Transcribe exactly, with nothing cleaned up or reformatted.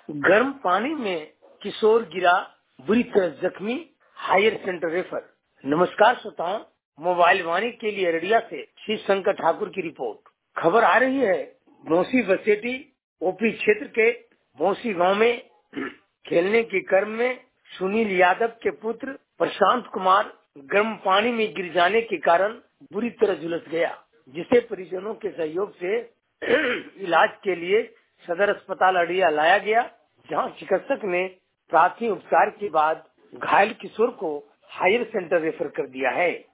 गर्म पानी में किशोर गिरा, बुरी तरह जख्मी, हायर सेंटर रेफर। नमस्कार श्रोताओं, मोबाइल वाणी के लिए अररिया से श्री शंकर ठाकुर की रिपोर्ट। खबर आ रही है भौंसी बसेटी ओपी क्षेत्र के भौंसी गांव में खेलने के क्रम में सुनील यादव के पुत्र प्रशांत कुमार गर्म पानी में गिर जाने के कारण बुरी तरह झुलस गया, जिसे परिजनों के सहयोग से इलाज के लिए सदर अस्पताल अररिया लाया गया, जहां चिकित्सक ने प्राथमिक उपचार के बाद घायल किशोर को हायर सेंटर रेफर कर दिया है।